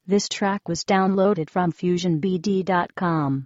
This track was downloaded from FusionBD.com.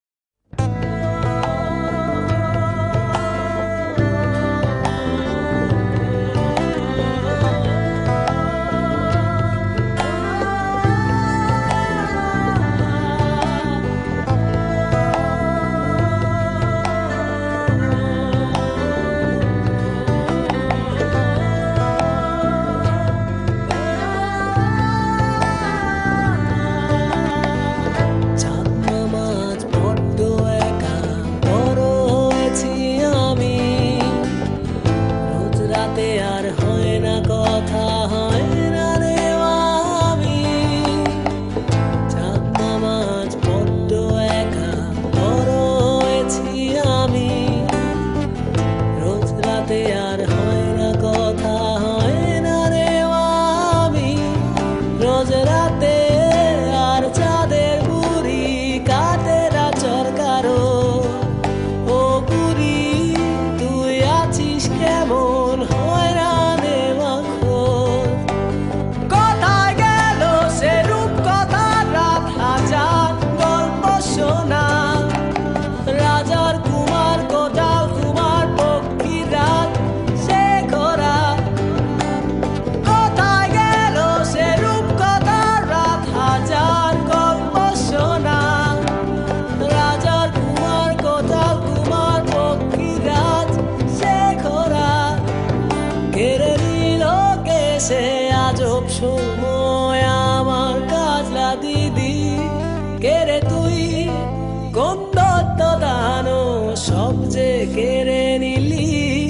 সময় আমার কাজলা দিদি কেড়ে তুই কোন দত্ত দানো সব যে কেড়ে নিলি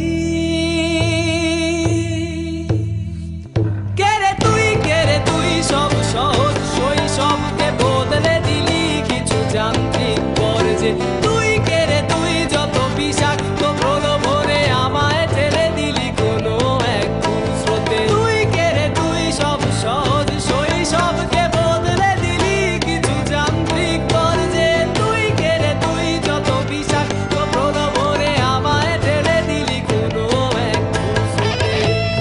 কেড়ে তুই সব সহজ শৈশবকে বদলে দিলি কিছু যান্ত্রিক পর্যায়ে তুই কেড়ে তুই যত বিষাক্ত প্রলোভনে আমায় ঠেলে দিলি কোনো এক স্রোতে তুই কেড়ে তুই সব সহজ শৈশবকে বদলে দিলি কিছু যান্ত্রিক পর্যায়ে তুই কেড়ে তুই যত বিষাক্ত প্রলোভনে আমায় ঠেলে দিলি কোনো এক স্রোতে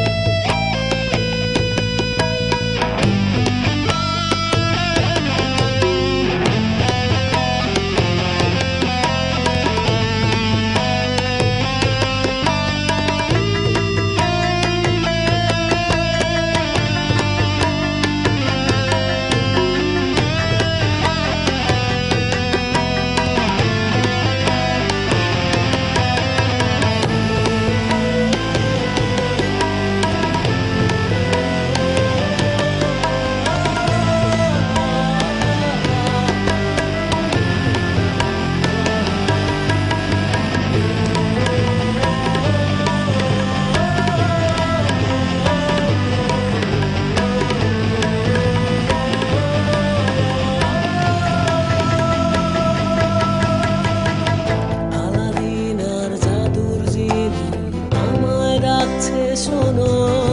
শোনো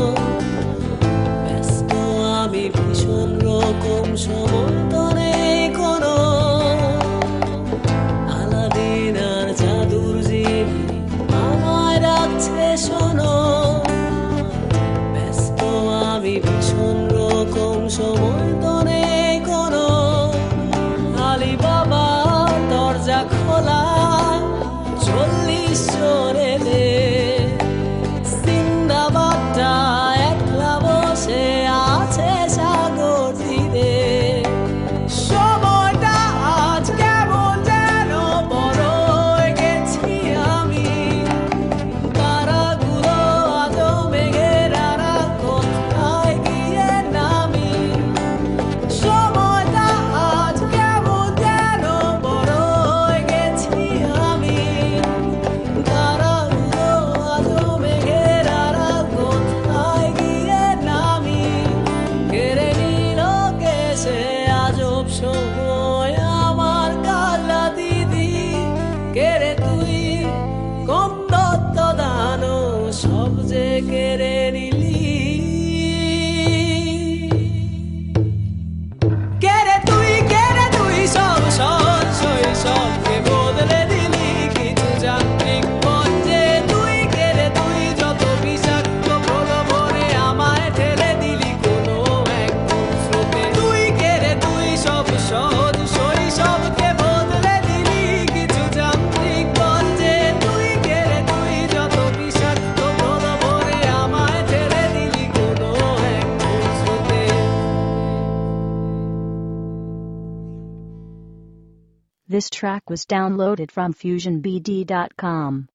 ব্যস্ত আমি ভীষণ রকম সময় তো নেই কোনো আলাদিন আর জাদুর জিনি আমায় রাখছে শোনো ব্যস্ত আমি ভীষণ রকম সময় তো নেই কোনো আলী বাবা দরজা খোলা 40 জোরে দে একলা বসে আছে সাগর তীরে This track was downloaded from FusionBD.com.